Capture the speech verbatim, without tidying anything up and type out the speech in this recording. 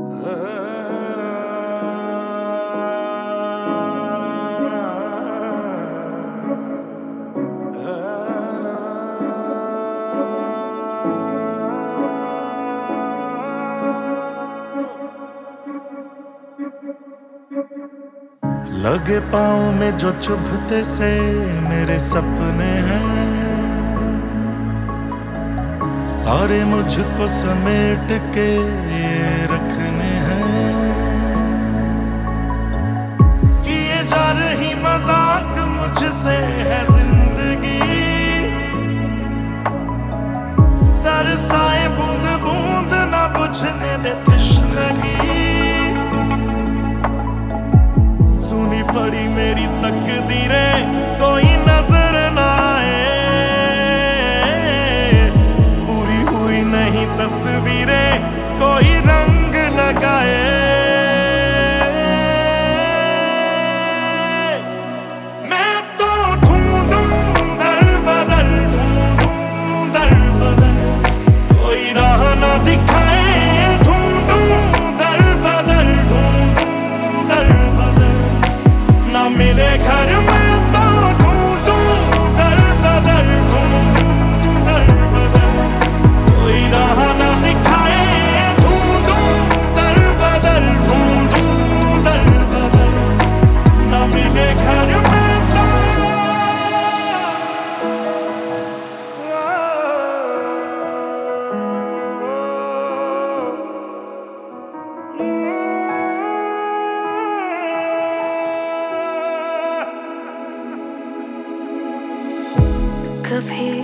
लगे पाँव में जो चुभते से मेरे सपने हैं, सारे मुझको समेट के ये रखने हैं। किए जा रही मजाक मुझसे है जिंदगी, तरसाए बूंद बूंद ना बुझने दे तश्नगी। सुनी पड़ी मेरी तकदीरें कोई नजर ना आए, पूरी हुई नहीं तस्वीरें कोई रंग लगाए। मैं तो ढूंढूं दर बदर, ढूंढूं दर बदर, कोई राह ना दिखाए। ढूंढूं दर बदर, ढूंढूं दर बदर, ना मिले घर में तो ढूंढूं दर बदर, ढूंढूं दर बदर, कोई राह ना दिखाए। ढूंढूं दर बदर, ढूंढूं दर बदर, ना मिले घर में तो। कभी